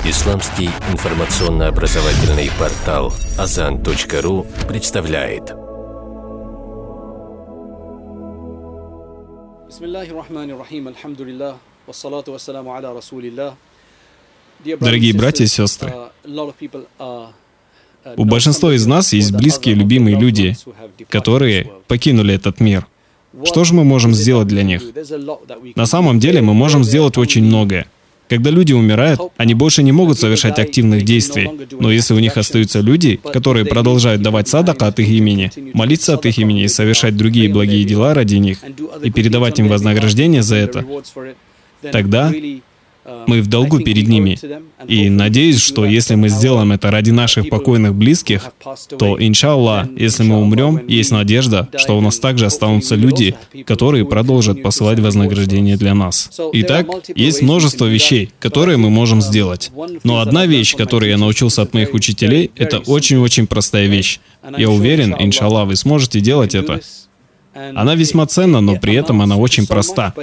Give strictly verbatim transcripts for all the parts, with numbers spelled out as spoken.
Исламский информационно-образовательный портал азан точка ру представляет. Дорогие братья и сестры, у большинства из нас есть близкие, любимые люди, которые покинули этот мир. Что же мы можем сделать для них? На самом деле мы можем сделать очень многое. Когда люди умирают, они больше не могут совершать активных действий. Но если у них остаются люди, которые продолжают давать садака от их имени, молиться от их имени и совершать другие благие дела ради них, и передавать им вознаграждение за это, тогда мы в долгу перед ними. И надеюсь, что если мы сделаем это ради наших покойных близких, то, иншаллах, если мы умрем, есть надежда, что у нас также останутся люди, которые продолжат посылать вознаграждение для нас. Итак, есть множество вещей, которые мы можем сделать. Но одна вещь, которой я научился от моих учителей, это очень-очень простая вещь. Я уверен, иншаллах, вы сможете делать это. Она весьма ценна, но при этом она очень проста.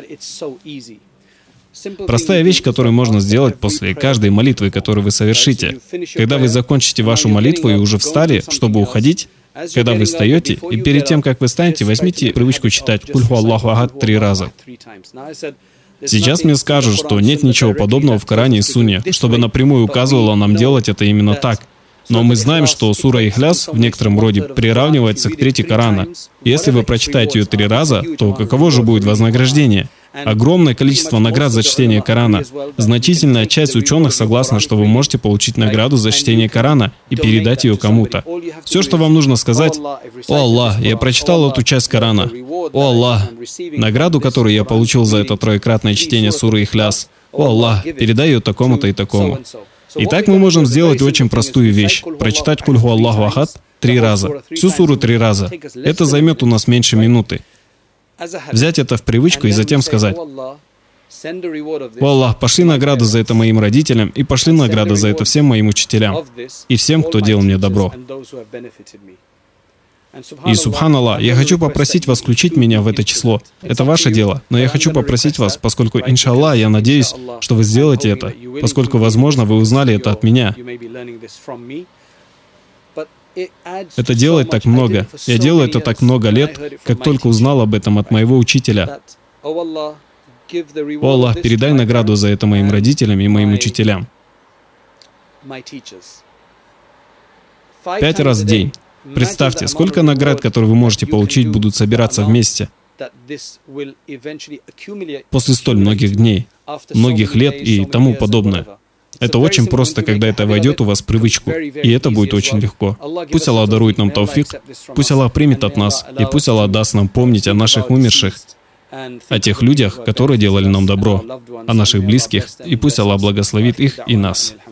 Простая вещь, которую можно сделать после каждой молитвы, которую вы совершите. Когда вы закончите вашу молитву и уже встали, чтобы уходить, когда вы встаете, и перед тем, как вы встанете, возьмите привычку читать «Куль ху Аллаху ахад» три раза. Сейчас мне скажут, что нет ничего подобного в Коране и Сунне, чтобы напрямую указывало нам делать это именно так. Но мы знаем, что сура Ихляс в некотором роде приравнивается к трети Корана. Если вы прочитаете ее три раза, то каково же будет вознаграждение? Огромное количество наград за чтение Корана. Значительная часть ученых согласна, что вы можете получить награду за чтение Корана и передать ее кому-то. Все, что вам нужно сказать: «О Аллах, я прочитал эту часть Корана. О Аллах, награду, которую я получил за это троекратное чтение суры Ихляс. О Аллах, передай ее такому-то и такому». Итак, мы можем сделать очень простую вещь. Прочитать «Куль ху Аллаху ахад» три раза. Всю суру три раза. Это займет у нас меньше минуты. Взять это в привычку и затем сказать: «О Аллах, пошли награды за это моим родителям, и пошли награды за это всем моим учителям, и всем, кто делал мне добро». И, субханаллах, я хочу попросить вас включить меня в это число. Это ваше дело, но я хочу попросить вас, поскольку, иншаллах, я надеюсь, что вы сделаете это, поскольку, возможно, вы узнали это от меня. Это делает так много. Я делаю это так много лет, как только узнал об этом от моего учителя. О Аллах, передай награду за это моим родителям и моим учителям. Пять раз в день. Представьте, сколько наград, которые вы можете получить, будут собираться вместе после столь многих дней, многих лет и тому подобное. Это очень просто, когда это войдет у вас в привычку, и это будет очень легко. Пусть Аллах дарует нам тауфик, пусть Аллах примет от нас, и пусть Аллах даст нам помнить о наших умерших, о тех людях, которые делали нам добро, о наших близких, и пусть Аллах благословит их и нас.